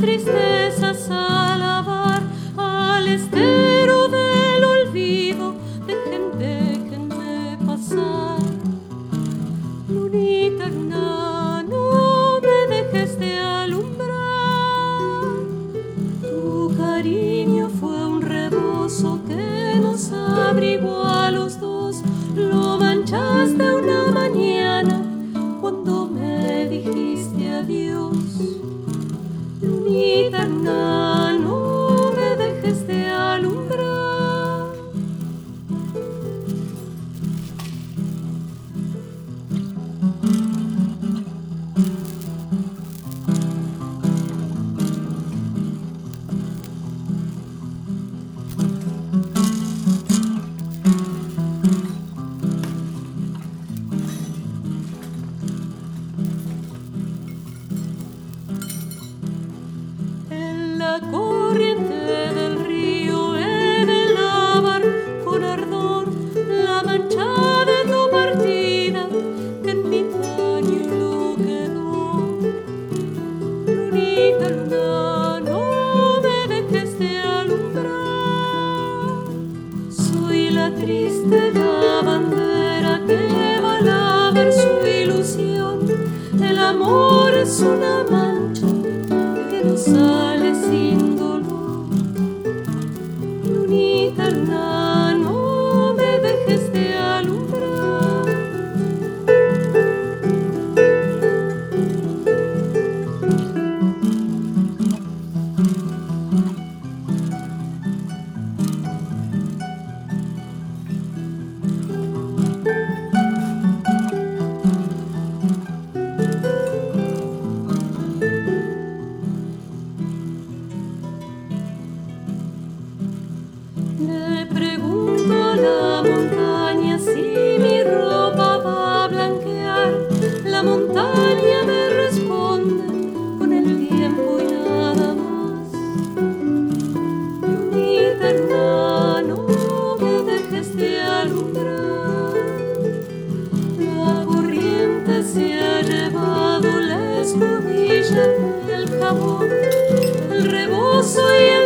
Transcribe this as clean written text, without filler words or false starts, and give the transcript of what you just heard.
tristezas a lavar al estero del olvido. Déjenme pasar. Lunita luna, no me dejes de alumbrar. Tu cariño fue un rebozo que nos abrigó a los dos. Lo manchaste una mañana cuando me dijiste adiós. Lunita luna, no me dejes de alumbrar. La corriente del río he de lavar con ardor la mancha de tu partida, que en mi pañuelo quedó. Lunita luna, no me dejes de alumbrar. Soy la triste la bandera que va a lavar su ilusión. El amor es una mancha que no sale sin dolor. Lunita luna, no me dejes de alumbrar. Le pregunto a la montaña si mi ropa va a blanquear. La montaña me responde con el tiempo y nada más. Lunita luna, no me dejes de alumbrar. La corriente se ha llevado la escobilla, el jabón, el rebozo y el